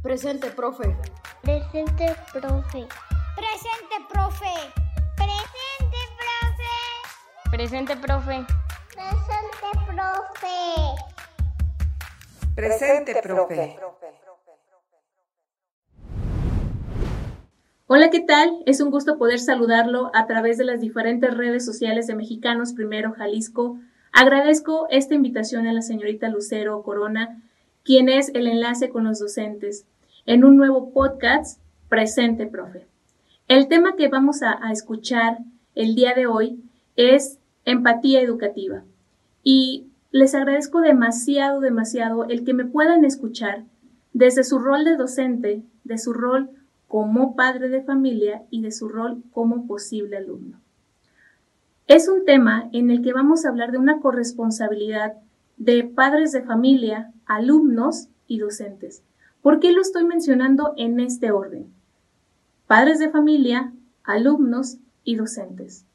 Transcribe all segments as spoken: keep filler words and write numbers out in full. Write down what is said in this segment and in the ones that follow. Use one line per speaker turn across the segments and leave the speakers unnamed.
Presente, profe.
Presente, profe.
Presente, profe.
Presente, profe.
Presente, profe.
Presente, profe.
Presente, profe.
Hola, ¿qué tal? Es un gusto poder saludarlo a través de las diferentes redes sociales de Mexicanos Primero Jalisco. Agradezco esta invitación a la señorita Lucero Corona, quien es el enlace con los docentes, en un nuevo podcast, Presente, profe. El tema que vamos a, a escuchar el día de hoy es empatía educativa. Y les agradezco demasiado, demasiado el que me puedan escuchar desde su rol de docente, de su rol como padre de familia y de su rol como posible alumno. Es un tema en el que vamos a hablar de una corresponsabilidad de padres de familia, alumnos y docentes. ¿Por qué lo estoy mencionando en este orden? Padres de familia, alumnos y docentes.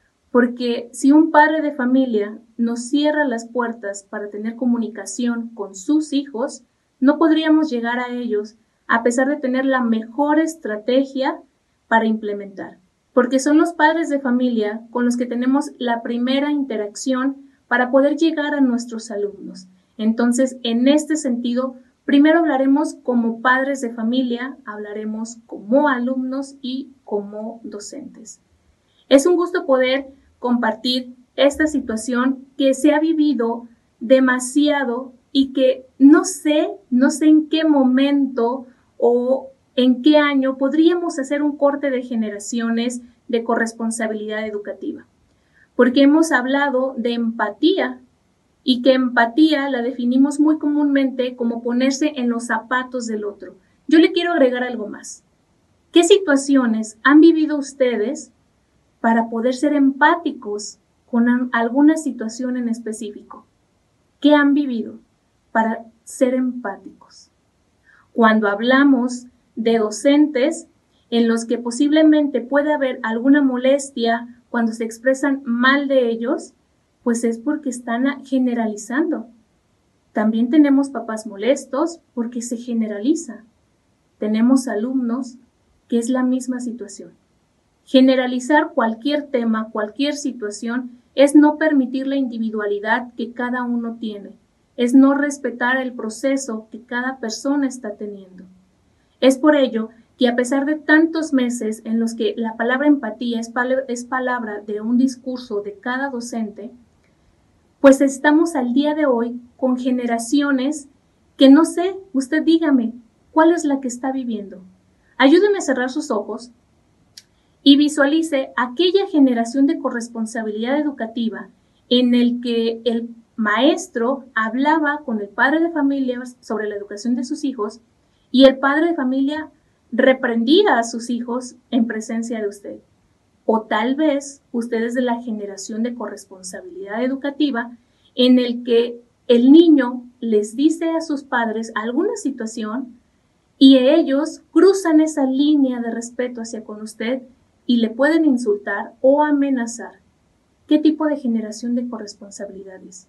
Porque si un padre de familia nos cierra las puertas para tener comunicación con sus hijos, no podríamos llegar a ellos a pesar de tener la mejor estrategia para implementar. Porque son los padres de familia con los que tenemos la primera interacción para poder llegar a nuestros alumnos. Entonces, en este sentido, primero hablaremos como padres de familia, hablaremos como alumnos y como docentes. Es un gusto poder compartir esta situación que se ha vivido demasiado y que no sé, no sé en qué momento o en qué año podríamos hacer un corte de generaciones de corresponsabilidad educativa. Porque hemos hablado de empatía y que empatía la definimos muy comúnmente como ponerse en los zapatos del otro. Yo le quiero agregar algo más. ¿Qué situaciones han vivido ustedes para poder ser empáticos con alguna situación en específico? ¿Qué han vivido para ser empáticos? Cuando hablamos de docentes en los que posiblemente puede haber alguna molestia cuando se expresan mal de ellos, pues es porque están generalizando. También tenemos papás molestos porque se generaliza. Tenemos alumnos que es la misma situación. Generalizar cualquier tema, cualquier situación, es no permitir la individualidad que cada uno tiene. Es no respetar el proceso que cada persona está teniendo. Es por ello que a pesar de tantos meses en los que la palabra empatía es, pal- es palabra de un discurso de cada docente, pues estamos al día de hoy con generaciones que no sé, usted dígame, ¿cuál es la que está viviendo? Ayúdeme a cerrar sus ojos y visualice aquella generación de corresponsabilidad educativa en el que el maestro hablaba con el padre de familia sobre la educación de sus hijos y el padre de familia reprendía a sus hijos en presencia de usted. O tal vez usted es de la generación de corresponsabilidad educativa en el que el niño les dice a sus padres alguna situación y ellos cruzan esa línea de respeto hacia con usted y le pueden insultar o amenazar. ¿Qué tipo de generación de corresponsabilidad es?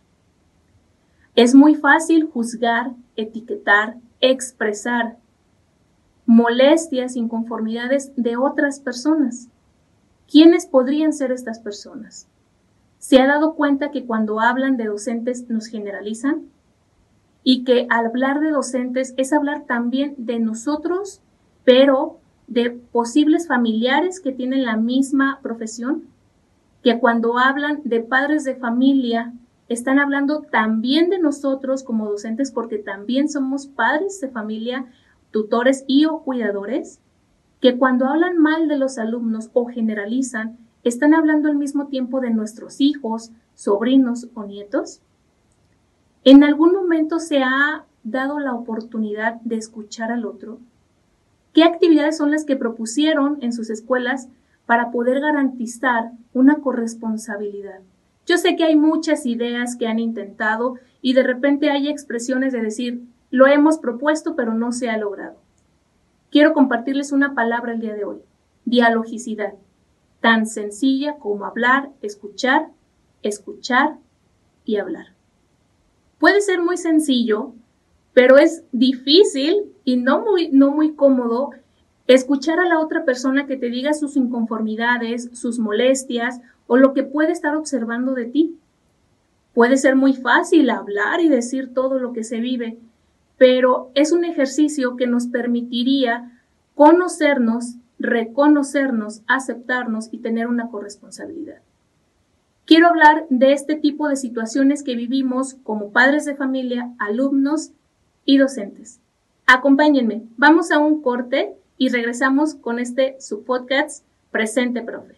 Es muy fácil juzgar, etiquetar, expresar molestias, inconformidades de otras personas. ¿Quiénes podrían ser estas personas? ¿Se ha dado cuenta que cuando hablan de docentes nos generalizan? Y que al hablar de docentes es hablar también de nosotros, pero de posibles familiares que tienen la misma profesión, que cuando hablan de padres de familia están hablando también de nosotros como docentes porque también somos padres de familia, tutores y o cuidadores, que cuando hablan mal de los alumnos o generalizan, están hablando al mismo tiempo de nuestros hijos, sobrinos o nietos. ¿En algún momento se ha dado la oportunidad de escuchar al otro? ¿Qué actividades son las que propusieron en sus escuelas para poder garantizar una corresponsabilidad? Yo sé que hay muchas ideas que han intentado y de repente hay expresiones de decir, lo hemos propuesto pero no se ha logrado. Quiero compartirles una palabra el día de hoy, dialogicidad, tan sencilla como hablar, escuchar, escuchar y hablar. Puede ser muy sencillo, pero es difícil y no muy, no muy cómodo escuchar a la otra persona que te diga sus inconformidades, sus molestias o lo que puede estar observando de ti. Puede ser muy fácil hablar y decir todo lo que se vive, pero es un ejercicio que nos permitiría conocernos, reconocernos, aceptarnos y tener una corresponsabilidad. Quiero hablar de este tipo de situaciones que vivimos como padres de familia, alumnos y docentes. Acompáñenme, vamos a un corte y regresamos con este su podcast Presente Profe.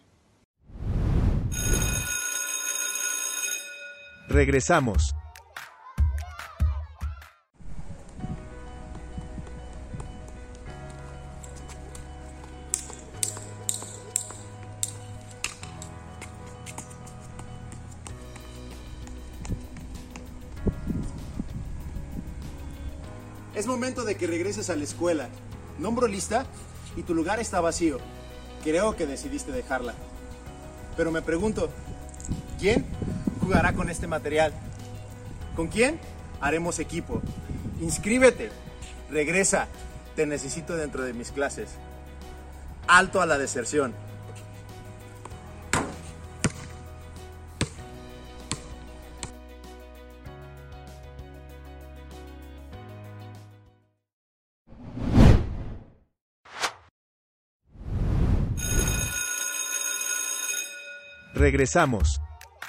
Regresamos.
Es momento de que regreses a la escuela. Nombro lista y tu lugar está vacío. Creo que decidiste dejarla. Pero me pregunto, ¿quién jugará con este material? ¿Con quién haremos equipo? Inscríbete. Regresa. Te necesito dentro de mis clases. Alto a la deserción.
Regresamos.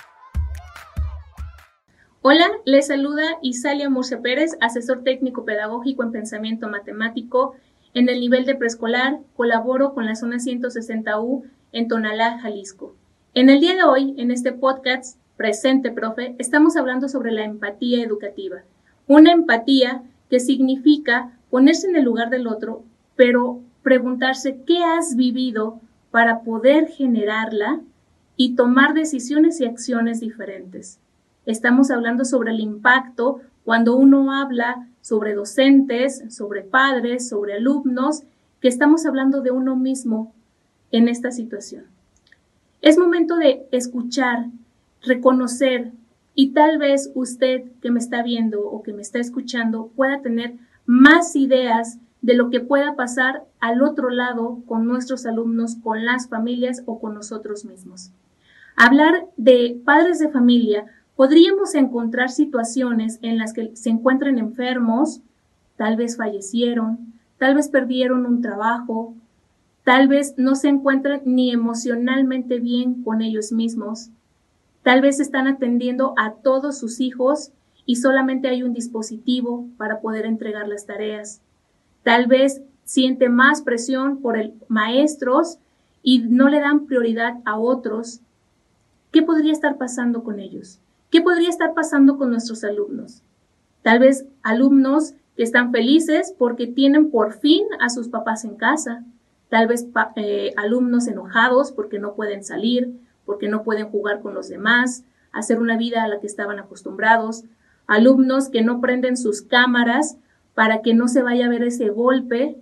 Hola, les saluda Isalia Murcia Pérez, asesor técnico pedagógico en pensamiento matemático. En el nivel de preescolar colaboro con la zona ciento sesenta U en Tonalá, Jalisco. En el día de hoy, en este podcast Presente Profe, estamos hablando sobre la empatía educativa. Una empatía que significa ponerse en el lugar del otro, pero preguntarse qué has vivido para poder generarla y tomar decisiones y acciones diferentes. Estamos hablando sobre el impacto cuando uno habla sobre docentes, sobre padres, sobre alumnos, que estamos hablando de uno mismo en esta situación. Es momento de escuchar, reconocer y tal vez usted que me está viendo o que me está escuchando pueda tener más ideas de lo que pueda pasar al otro lado con nuestros alumnos, con las familias o con nosotros mismos. Hablar de padres de familia, podríamos encontrar situaciones en las que se encuentran enfermos, tal vez fallecieron, tal vez perdieron un trabajo, tal vez no se encuentran ni emocionalmente bien con ellos mismos, tal vez están atendiendo a todos sus hijos y solamente hay un dispositivo para poder entregar las tareas. Tal vez siente más presión por el maestros y no le dan prioridad a otros. ¿Qué podría estar pasando con ellos? ¿Qué podría estar pasando con nuestros alumnos? Tal vez alumnos que están felices porque tienen por fin a sus papás en casa. Tal vez eh, alumnos enojados porque no pueden salir, porque no pueden jugar con los demás, hacer una vida a la que estaban acostumbrados. Alumnos que no prenden sus cámaras para que no se vaya a ver ese golpe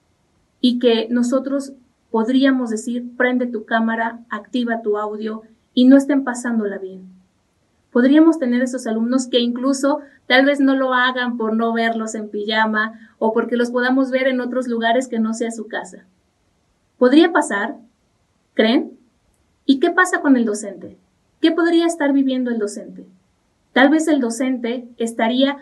y que nosotros podríamos decir, prende tu cámara, activa tu audio y no estén pasándola bien. Podríamos tener esos alumnos que incluso tal vez no lo hagan por no verlos en pijama o porque los podamos ver en otros lugares que no sea su casa. ¿Podría pasar? ¿Creen? ¿Y qué pasa con el docente? ¿Qué podría estar viviendo el docente? Tal vez el docente estaría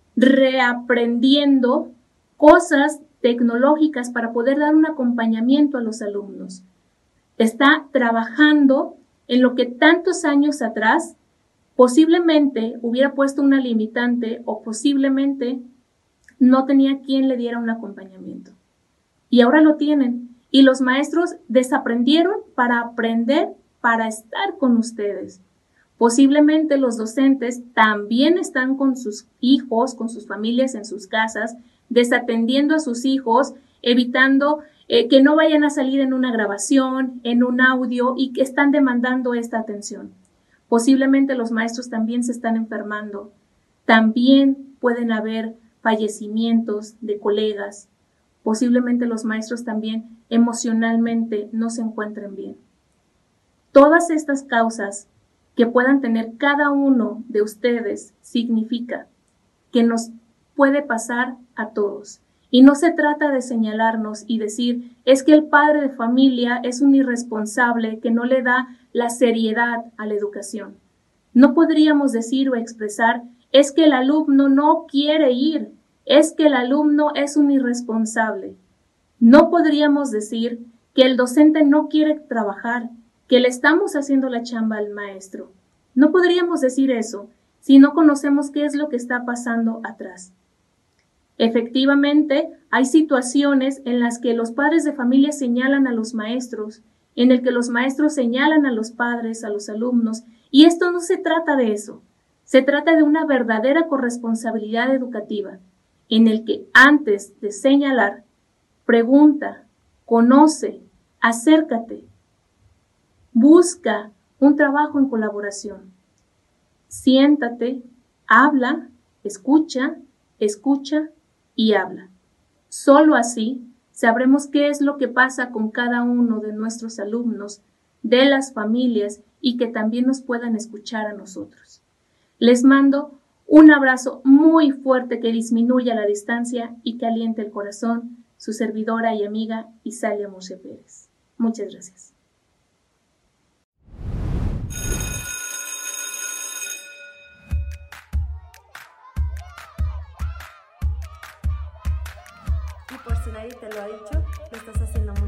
reaprendiendo cosas tecnológicas para poder dar un acompañamiento a los alumnos. Está trabajando en lo que tantos años atrás posiblemente hubiera puesto una limitante o posiblemente no tenía quien le diera un acompañamiento. Y ahora lo tienen. Y los maestros desaprendieron para aprender, para estar con ustedes. Posiblemente los docentes también están con sus hijos, con sus familias en sus casas, desatendiendo a sus hijos, evitando eh, que no vayan a salir en una grabación, en un audio y que están demandando esta atención. Posiblemente los maestros también se están enfermando. También pueden haber fallecimientos de colegas. Posiblemente los maestros también emocionalmente no se encuentren bien. Todas estas causas que puedan tener cada uno de ustedes significa que nos puede pasar a todos Y no se trata de señalarnos y decir, es que el padre de familia es un irresponsable que no le da la seriedad a la educación. No podríamos decir o expresar, es que el alumno no quiere ir, es que el alumno es un irresponsable. No podríamos decir que el docente no quiere trabajar, que le estamos haciendo la chamba al maestro. No podríamos decir eso si no conocemos qué es lo que está pasando atrás. Efectivamente, hay situaciones en las que los padres de familia señalan a los maestros, en el que los maestros señalan a los padres, a los alumnos, y esto no se trata de eso. Se trata de una verdadera corresponsabilidad educativa, en el que antes de señalar, pregunta, conoce, acércate, busca un trabajo en colaboración. Siéntate, habla, escucha, escucha y habla. Solo así sabremos qué es lo que pasa con cada uno de nuestros alumnos, de las familias y que también nos puedan escuchar a nosotros. Les mando un abrazo muy fuerte que disminuya la distancia y que aliente el corazón, su servidora y amiga Isalia Murcia Pérez. Muchas gracias.
Y por si nadie te lo ha dicho, lo estás haciendo muy